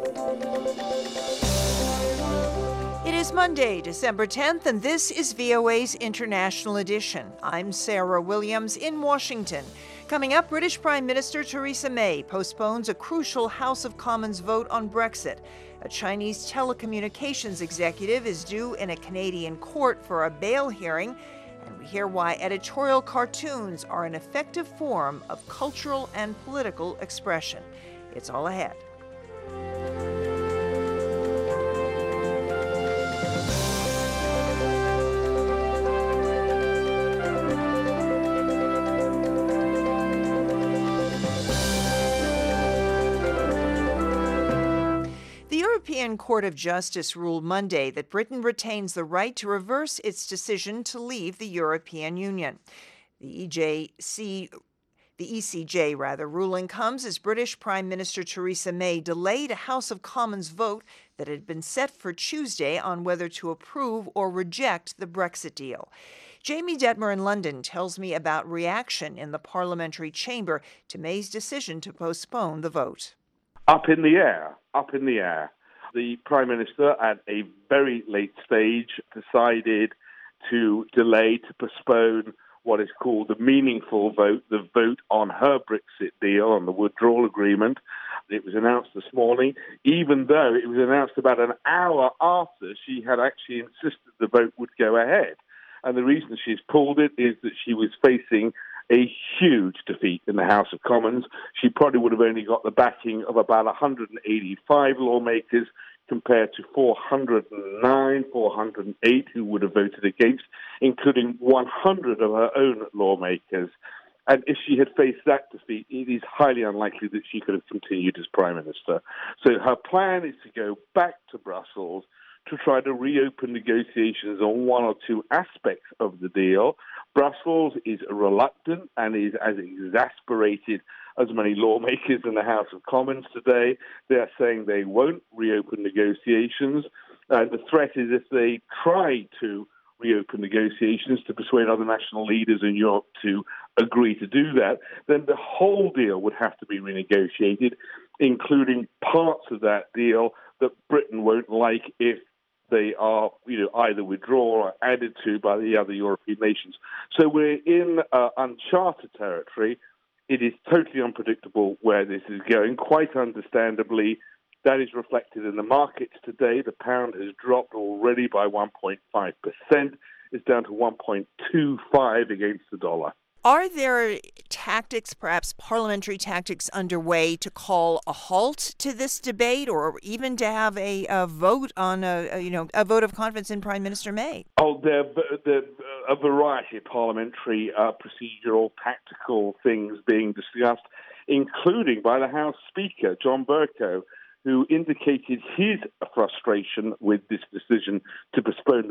It is Monday, December 10th, and this is VOA's International Edition. I'm Sarah Williams in Washington. Coming up, British Prime Minister Theresa May postpones a crucial House of Commons vote on Brexit. A Chinese telecommunications executive is due in a Canadian court for a bail hearing. And we hear why editorial cartoons are an effective form of cultural and political expression. It's all ahead. The European Court of Justice ruled Monday that Britain retains the right to reverse its decision to leave the European Union. The ECJ ruling comes as British Prime Minister Theresa May delayed a House of Commons vote that had been set for Tuesday on whether to approve or reject the Brexit deal. Jamie Detmer in London tells me about reaction in the parliamentary chamber to May's decision to postpone the vote. Up in the air. The Prime Minister, at a very late stage, decided to delay, to postpone what is called the meaningful vote, the vote on her Brexit deal, on the withdrawal agreement. It was announced this morning, even though it was announced about an hour after she had actually insisted the vote would go ahead. And the reason she's pulled it is that she was facing a huge defeat in the House of Commons. She probably would have only got the backing of about 185 lawmakers compared to 409, 408 who would have voted against, including 100 of her own lawmakers. And if she had faced that defeat, it is highly unlikely that she could have continued as Prime Minister. So her plan is to go back to Brussels to try to reopen negotiations on one or two aspects of the deal. Brussels is reluctant and is as exasperated as many lawmakers in the House of Commons today. They are saying they won't reopen negotiations. The threat is if they try to reopen negotiations to persuade other national leaders in Europe to agree to do that, then the whole deal would have to be renegotiated, including parts of that deal that Britain won't like if they are, either withdrawn or added to by the other European nations. So we're in uncharted territory. It is totally unpredictable where this is going. Quite understandably, that is reflected in the markets today. The pound has dropped already by 1.5%. It's down to 1.25 against the dollar. Are there tactics, perhaps parliamentary tactics, underway to call a halt to this debate, or even to have a vote on a vote of confidence in Prime Minister May? Oh, there are a variety of parliamentary procedural, tactical things being discussed, including by the House Speaker, John Bercow, who indicated his frustration with this decision to postpone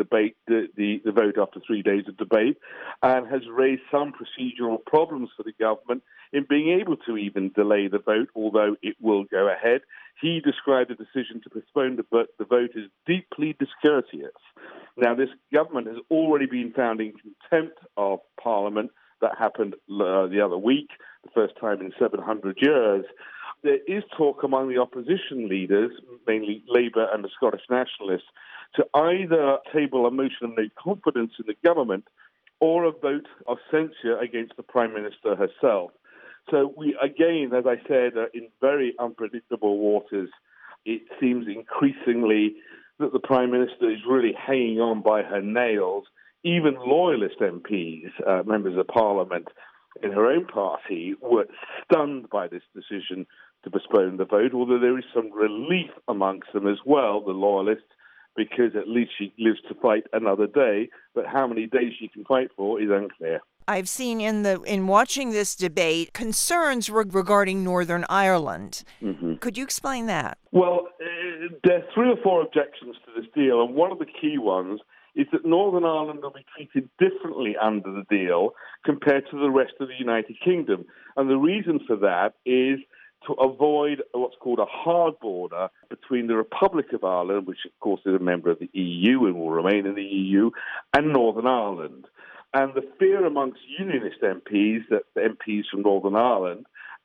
the vote after 3 days of debate, and has raised some procedural problems for the government in being able to even delay the vote, although it will go ahead. He described the decision to postpone the vote as deeply discourteous. Now, this government has already been found in contempt of Parliament. That happened the other week, the first time in 700 years. There is talk among the opposition leaders, mainly Labour and the Scottish Nationalists, to either table a motion of no confidence in the government or a vote of censure against the Prime Minister herself. So we, again, as I said, are in very unpredictable waters. It seems increasingly that the Prime Minister is really hanging on by her nails. Even loyalist MPs, members of Parliament in her own party, were stunned by this decision to postpone the vote, although there is some relief amongst them as well, the loyalists, because at least she lives to fight another day. But how many days she can fight for is unclear. I've seen in watching this debate concerns regarding Northern Ireland. Mm-hmm. Could you explain that? Well, there are 3 or 4 objections to this deal, and one of the key ones is that Northern Ireland will be treated differently under the deal compared to the rest of the United Kingdom. And the reason for that is to avoid what's called a hard border between the Republic of Ireland, which of course is a member of the EU and will remain in the EU, and Northern Ireland. And the fear amongst Unionist MPs, that the MPs from Northern Ireland,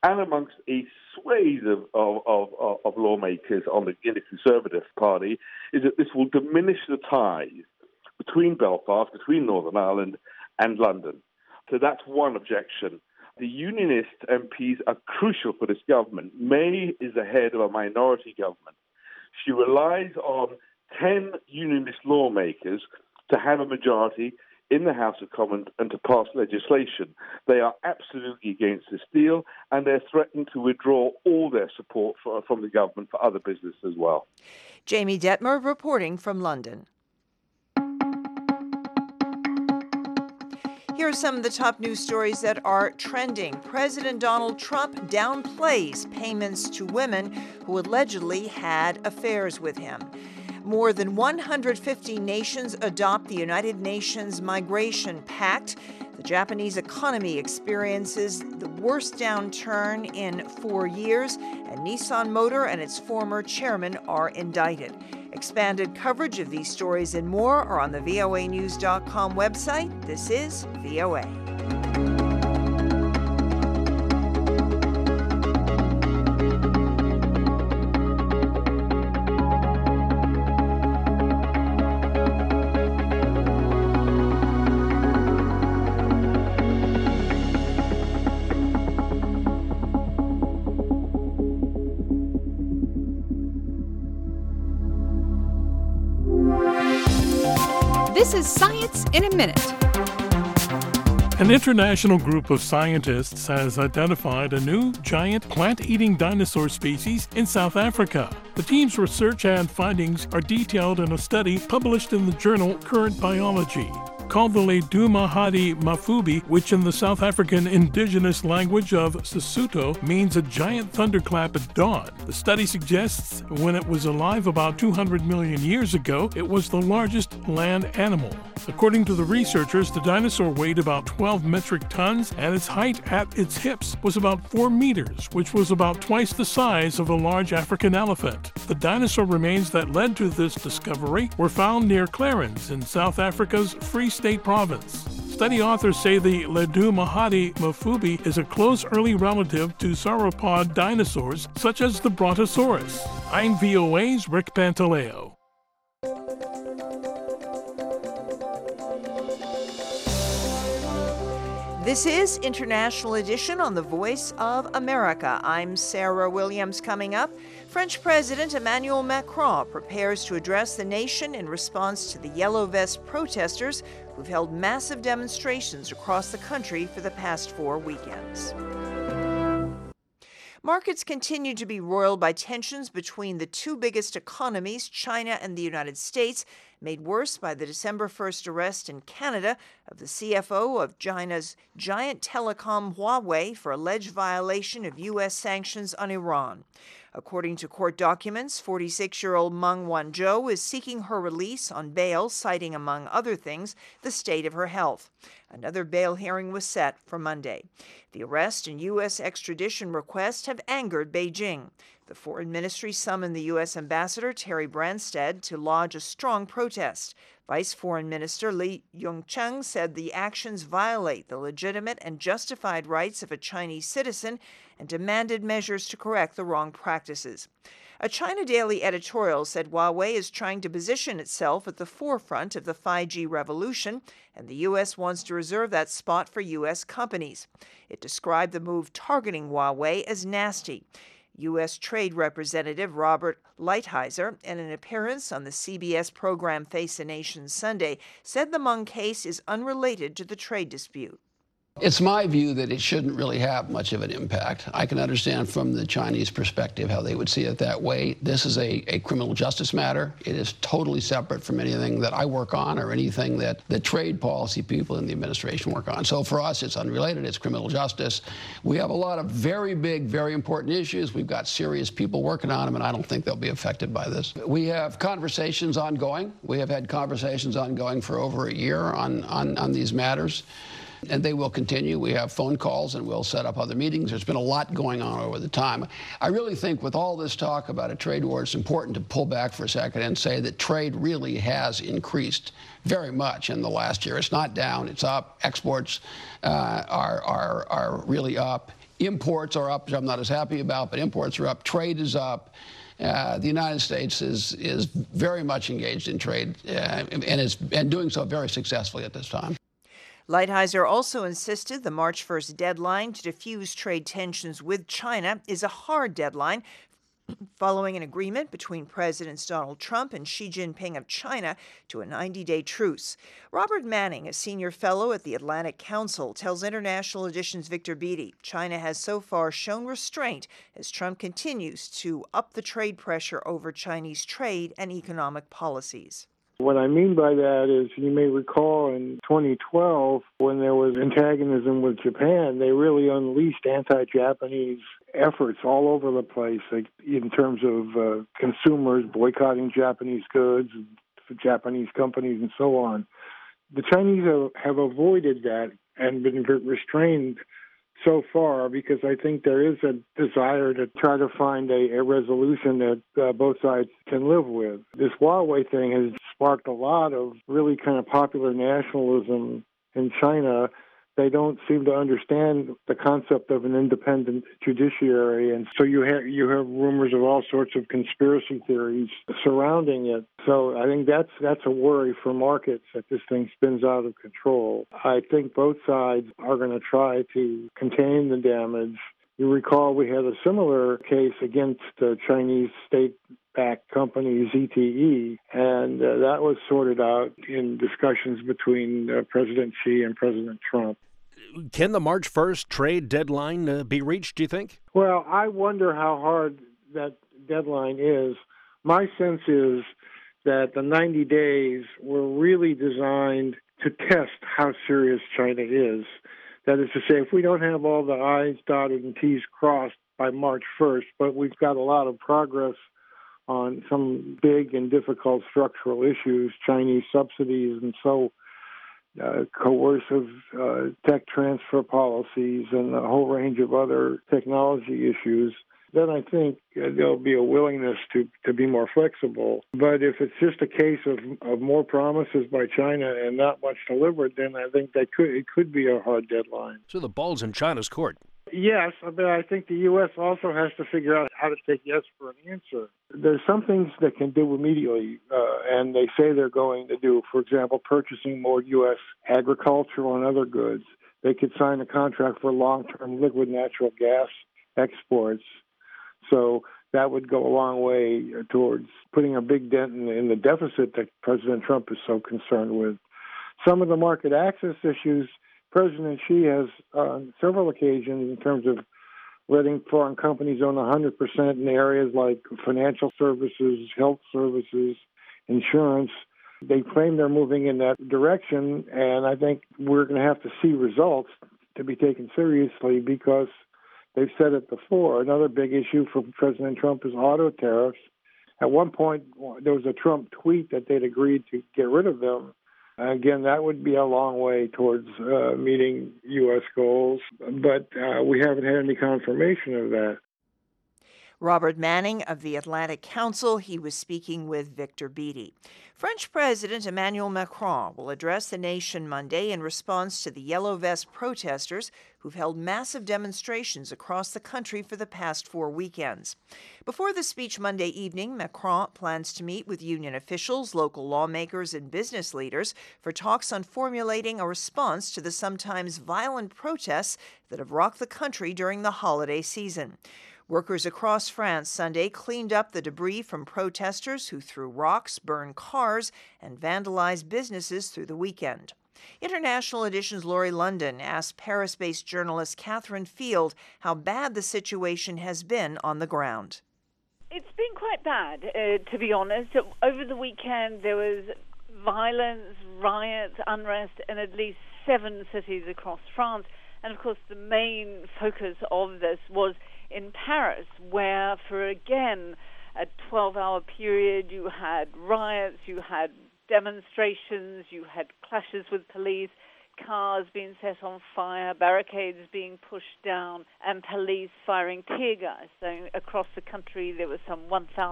and amongst a swathe of lawmakers in the Conservative Party, is that this will diminish the ties between Belfast, between Northern Ireland and London. So that's one objection. The Unionist MPs are crucial for this government. May is the head of a minority government. She relies on 10 Unionist lawmakers to have a majority in the House of Commons and to pass legislation. They are absolutely against this deal, and they're threatening to withdraw all their support from the government for other business as well. Jamie Detmer reporting from London. Here are some of the top news stories that are trending. President Donald Trump downplays payments to women who allegedly had affairs with him. More than 150 nations adopt the United Nations Migration Pact. The Japanese economy experiences the worst downturn in 4 years, and Nissan Motor and its former chairman are indicted. Expanded coverage of these stories and more are on the voanews.com website. This is VOA. This is Science in a Minute. An international group of scientists has identified a new giant plant-eating dinosaur species in South Africa. The team's research and findings are detailed in a study published in the journal Current Biology. Called the Ledumahadi Mafubi, which in the South African indigenous language of Sesotho means a giant thunderclap at dawn. The study suggests when it was alive about 200 million years ago, it was the largest land animal. According to the researchers, the dinosaur weighed about 12 metric tons, and its height at its hips was about 4 meters, which was about twice the size of a large African elephant. The dinosaur remains that led to this discovery were found near Clarens in South Africa's Free State Province. Study authors say the Ledumahadi Mafubi is a close early relative to sauropod dinosaurs such as the Brontosaurus. I'm VOA's Rick Pantaleo. This is International Edition on the Voice of America. I'm Sarah Williams. Coming up, French President Emmanuel Macron prepares to address the nation in response to the Yellow Vest protesters who've held massive demonstrations across the country for the past 4 weekends. Markets continue to be roiled by tensions between the two biggest economies, China and the United States, made worse by the December 1st arrest in Canada of the CFO of China's giant telecom Huawei for alleged violation of U.S. sanctions on Iran. According to court documents, 46-year-old Meng Wanzhou is seeking her release on bail, citing, among other things, the state of her health. Another bail hearing was set for Monday. The arrest and U.S. extradition request have angered Beijing. The Foreign Ministry summoned the U.S. Ambassador Terry Branstad to lodge a strong protest. Vice Foreign Minister Li Yongcheng said the actions violate the legitimate and justified rights of a Chinese citizen and demanded measures to correct the wrong practices. A China Daily editorial said Huawei is trying to position itself at the forefront of the 5G revolution, and the U.S. wants to reserve that spot for U.S. companies. It described the move targeting Huawei as nasty. U.S. Trade Representative Robert Lighthizer, in an appearance on the CBS program Face the Nation Sunday, said the Meng case is unrelated to the trade dispute. It's my view that it shouldn't really have much of an impact. I can understand from the Chinese perspective how they would see it that way. This is a criminal justice matter. It is totally separate from anything that I work on or anything that the trade policy people in the administration work on. So for us, it's unrelated. It's criminal justice. We have a lot of very big, very important issues. We've got serious people working on them, and I don't think they'll be affected by this. We have conversations ongoing. We have had conversations ongoing for over a year on these matters. And they will continue. We have phone calls and we'll set up other meetings. There's been a lot going on over the time. I really think with all this talk about a trade war, it's important to pull back for a second and say that trade really has increased very much in the last year. It's not down, it's up. Exports are really up. Imports are up, which I'm not as happy about, but imports are up. Trade is up. The United States is very much engaged in trade and doing so very successfully at this time. Lighthizer also insisted the March 1st deadline to defuse trade tensions with China is a hard deadline, following an agreement between Presidents Donald Trump and Xi Jinping of China to a 90-day truce. Robert Manning, a senior fellow at the Atlantic Council, tells International Edition's Victor Beattie China has so far shown restraint as Trump continues to up the trade pressure over Chinese trade and economic policies. What I mean by that is you may recall in 2012 when there was antagonism with Japan, they really unleashed anti-Japanese efforts all over the place, like in terms of consumers boycotting Japanese goods, Japanese companies, and so on. The Chinese have avoided that and been restrained so far because I think there is a desire to try to find a resolution that both sides can live with. This Huawei thing has sparked a lot of really kind of popular nationalism in China. They don't seem to understand the concept of an independent judiciary, and so you have rumors of all sorts of conspiracy theories surrounding it. So I think that's a worry for markets that this thing spins out of control. I think both sides are going to try to contain the damage. You recall we had a similar case against the Chinese state-backed company ZTE, and that was sorted out in discussions between President Xi and President Trump. Can the March 1st trade deadline be reached, do you think? Well, I wonder how hard that deadline is. My sense is that the 90 days were really designed to test how serious China is. That is to say, if we don't have all the I's dotted and T's crossed by March 1st, but we've got a lot of progress on some big and difficult structural issues, Chinese subsidies and so coercive tech transfer policies and a whole range of other technology issues, then I think there'll be a willingness to be more flexible. But if it's just a case of more promises by China and not much delivered, then I think it could be a hard deadline. So the ball's in China's court. Yes, but I think the U.S. also has to figure out how to take yes for an answer. There's some things they can do immediately, and they say they're going to do. For example, purchasing more U.S. agricultural and other goods. They could sign a contract for long-term liquid natural gas exports. So that would go a long way towards putting a big dent in the deficit that President Trump is so concerned with. Some of the market access issues, President Xi has on several occasions in terms of letting foreign companies own 100% in areas like financial services, health services, insurance. They claim they're moving in that direction, and I think we're going to have to see results to be taken seriously because they've said it before. Another big issue for President Trump is auto tariffs. At one point, there was a Trump tweet that they'd agreed to get rid of them. Again, that would be a long way towards meeting U.S. goals, but we haven't had any confirmation of that. Robert Manning of the Atlantic Council. He was speaking with Victor Beattie. French President Emmanuel Macron will address the nation Monday in response to the Yellow Vest protesters who've held massive demonstrations across the country for the past 4 weekends. Before the speech Monday evening, Macron plans to meet with union officials, local lawmakers, and business leaders for talks on formulating a response to the sometimes violent protests that have rocked the country during the holiday season. Workers across France Sunday cleaned up the debris from protesters who threw rocks, burned cars, and vandalized businesses through the weekend. International Edition's Laurie London asked Paris-based journalist Catherine Field how bad the situation has been on the ground. It's been quite bad, to be honest. Over the weekend, there was violence, riots, unrest in at least 7 cities across France. And, of course, the main focus of this was in Paris, where for, again, a 12-hour period, you had riots, you had demonstrations, you had clashes with police, cars being set on fire, barricades being pushed down, and police firing tear gas. So across the country, there were some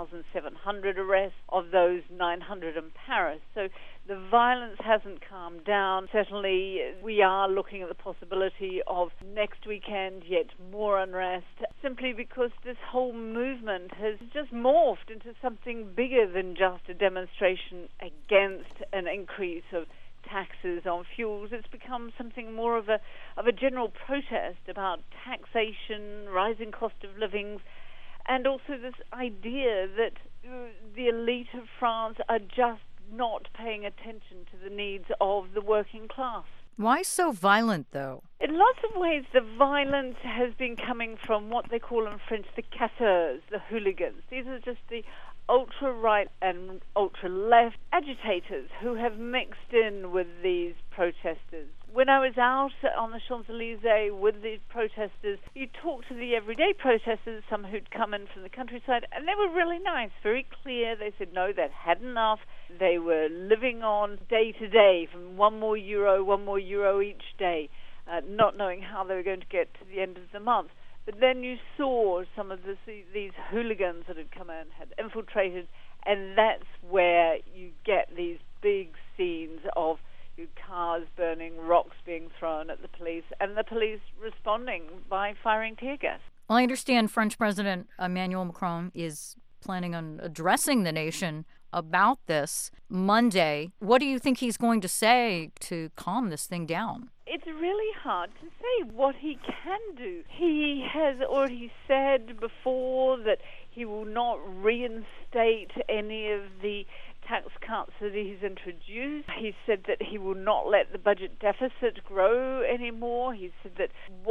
1,700 arrests, of those 900 in Paris. So the violence hasn't calmed down. Certainly, we are looking at the possibility of next weekend yet more unrest, simply because this whole movement has just morphed into something bigger than just a demonstration against an increase of taxes on fuels. It's become something more of a general protest about taxation, rising cost of living, and also this idea that the elite of France are just not paying attention to the needs of the working class. Why so violent, though? In lots of ways, the violence has been coming from what they call in French the casseurs, the hooligans. These are just the ultra-right and ultra-left agitators who have mixed in with these protesters. When I was out on the Champs-Élysées with the protesters, you talked to the everyday protesters, some who'd come in from the countryside, and they were really nice, very clear. They said, no, they'd had enough. They were living on day to day from one more euro each day, not knowing how they were going to get to the end of the month. But then you saw some of these hooligans that had come in, had infiltrated, and that's where you get these big scenes of cars burning, rocks being thrown at the police, and the police responding by firing tear gas. Well, I understand French President Emmanuel Macron is planning on addressing the nation about this Monday. What do you think he's going to say to calm this thing down? It's really hard to say what he can do. He has already said before that he will not reinstate any of the tax cuts that he's introduced. He said that he will not let the budget deficit grow anymore. He said that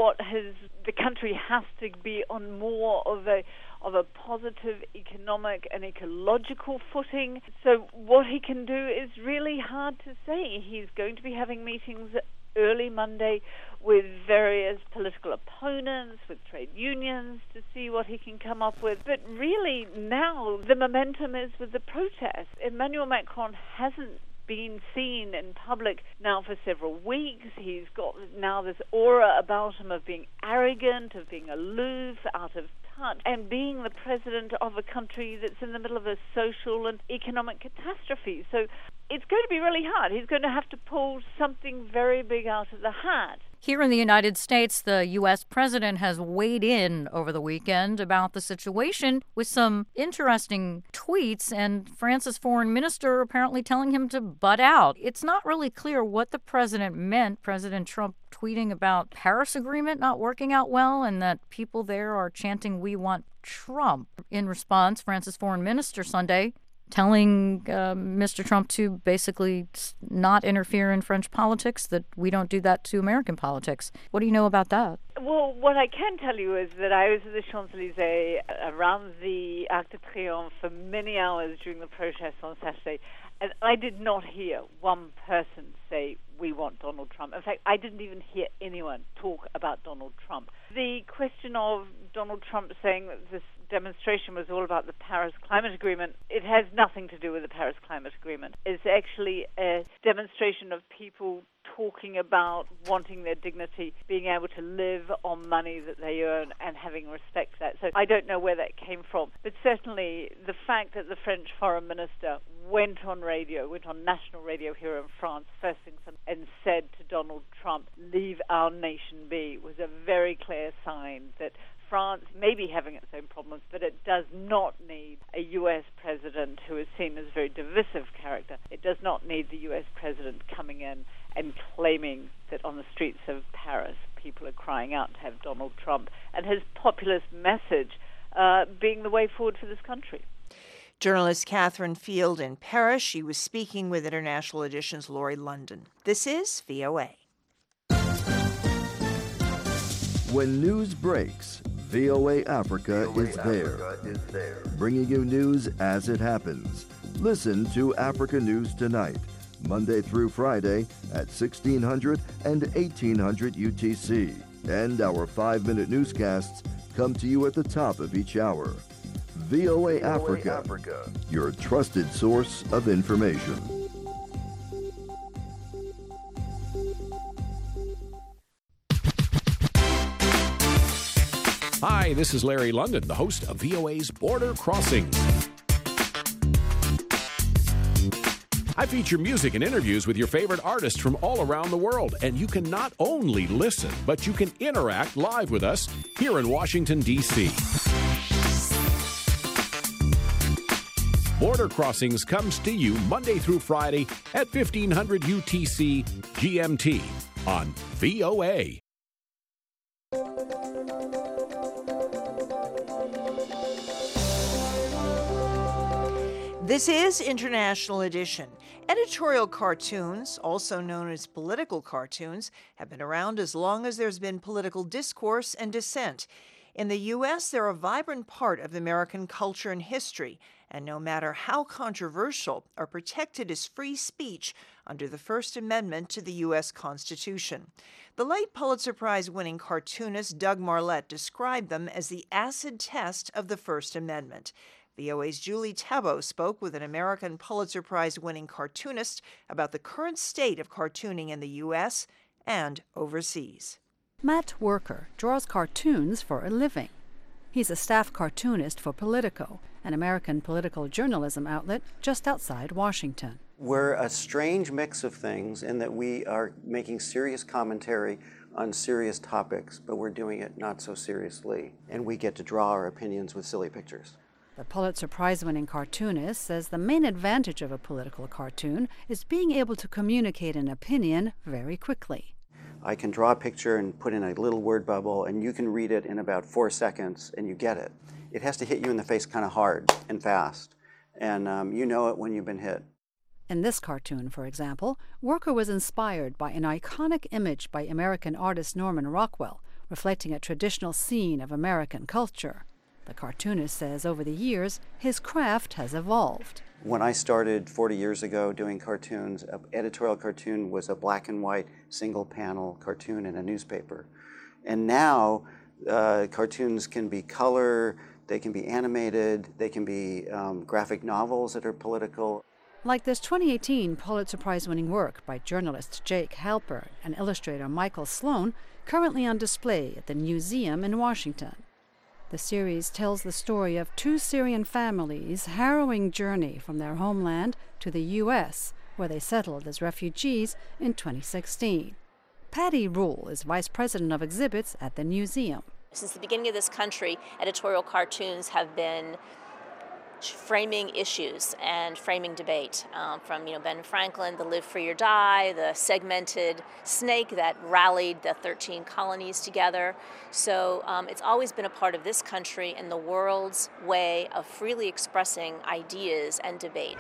the country has to be on more of a positive economic and ecological footing. So what he can do is really hard to say. He's going to be having meetings early Monday with various political opponents, with trade unions, to see what he can come up with. But really now the momentum is with the protests. Emmanuel Macron hasn't been seen in public now for several weeks. He's got now this aura about him of being arrogant, of being aloof, out of touch, and being the president of a country that's in the middle of a social and economic catastrophe. So it's going to be really hard. He's going to have to pull something very big out of the hat. Here in the United States, the U.S. president has weighed in over the weekend about the situation with some interesting tweets, and France's foreign minister apparently telling him to butt out. It's not really clear what the president meant, President Trump tweeting about Paris Agreement not working out well and that people there are chanting, "We want Trump." In response, France's foreign minister Sunday telling Mr. Trump to basically not interfere in French politics, that we don't do that to American politics. What do you know about that? Well, what I can tell you is that I was at the Champs-Élysées around the Arc de Triomphe for many hours during the protests on Saturday, and I did not hear one person say, "We want Donald Trump." In fact, I didn't even hear anyone talk about Donald Trump. The question of Donald Trump saying that this demonstration was all about the Paris Climate Agreement, it has nothing to do with the Paris Climate Agreement. It's actually a demonstration of people talking about wanting their dignity, being able to live on money that they earn and having respect for that. So I don't know where that came from. But certainly the fact that the French foreign minister went on national radio here in France, first thing, and said to Donald Trump, "Leave our nation be," was a very clear sign that France may be having its own problems, but it does not need a U.S. president who is seen as a very divisive character. It does not need the U.S. president coming in and claiming that on the streets of Paris people are crying out to have Donald Trump and his populist message being the way forward for this country. Journalist Catherine Field in Paris. She was speaking with International Edition's Laurie London. This is VOA. When news breaks, VOA Africa is there, bringing you news as it happens. Listen to Africa News Tonight, Monday through Friday at 1600 and 1800 UTC. And our 5-minute newscasts come to you at the top of each hour. VOA Africa, your trusted source of information. Hi, this is Larry London, the host of VOA's Border Crossings. I feature music and interviews with your favorite artists from all around the world, and you can not only listen, but you can interact live with us here in Washington, D.C. Border Crossings comes to you Monday through Friday at 1500 UTC GMT on VOA. This is International Edition. Editorial cartoons, also known as political cartoons, have been around as long as there's been political discourse and dissent. In the U.S., they're a vibrant part of American culture and history, and no matter how controversial, are protected as free speech under the First Amendment to the U.S. Constitution. The late Pulitzer Prize-winning cartoonist Doug Marlette described them as the acid test of the First Amendment. VOA's Julie Tabo spoke with an American Pulitzer Prize-winning cartoonist about the current state of cartooning in the U.S. and overseas. Matt Worker draws cartoons for a living. He's a staff cartoonist for Politico, an American political journalism outlet just outside Washington. We're a strange mix of things in that we are making serious commentary on serious topics, but we're doing it not so seriously, and we get to draw our opinions with silly pictures. The Pulitzer Prize-winning cartoonist says the main advantage of a political cartoon is being able to communicate an opinion very quickly. I can draw a picture and put in a little word bubble, and you can read it in about 4 seconds, and you get it. It has to hit you in the face kind of hard and fast, and you know it when you've been hit. In this cartoon, for example, Worker was inspired by an iconic image by American artist Norman Rockwell, reflecting a traditional scene of American culture. The cartoonist says over the years, his craft has evolved. When I started 40 years ago doing cartoons, an editorial cartoon was a black and white single-panel cartoon in a newspaper. And now cartoons can be color, they can be animated, they can be graphic novels that are political. Like this 2018 Pulitzer Prize-winning work by journalist Jake Halpern and illustrator Michael Sloan, currently on display at the Museum in Washington. The series tells the story of 2 Syrian families' harrowing journey from their homeland to the U.S., where they settled as refugees in 2016. Patty Rule is vice president of exhibits at the museum. Since the beginning of this country, editorial cartoons have been framing issues and framing debate, from Ben Franklin, the Live Free or Die, the segmented snake that rallied the 13 colonies together. So it's always been a part of this country and the world's way of freely expressing ideas and debate.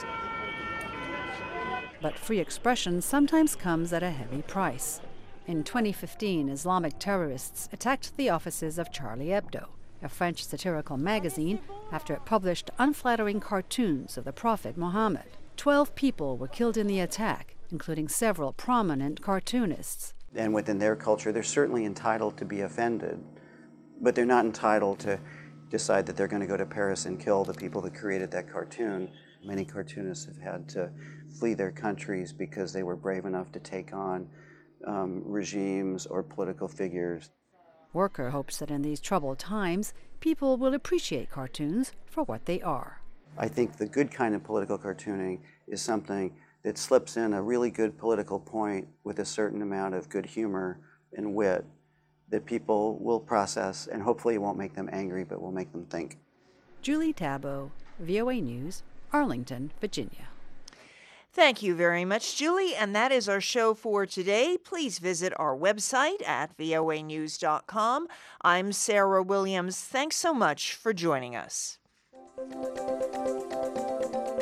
But free expression sometimes comes at a heavy price. In 2015, Islamic terrorists attacked the offices of Charlie Hebdo, a French satirical magazine, after it published unflattering cartoons of the Prophet Muhammad. 12 people were killed in the attack, including several prominent cartoonists. And within their culture, they're certainly entitled to be offended, but they're not entitled to decide that they're going to go to Paris and kill the people that created that cartoon. Many cartoonists have had to flee their countries because they were brave enough to take on regimes or political figures. Worker hopes that in these troubled times, people will appreciate cartoons for what they are. I think the good kind of political cartooning is something that slips in a really good political point with a certain amount of good humor and wit that people will process, and hopefully it won't make them angry, but will make them think. Julie Tabo, VOA News, Arlington, Virginia. Thank you very much, Julie. And that is our show for today. Please visit our website at voanews.com. I'm Sarah Williams. Thanks so much for joining us.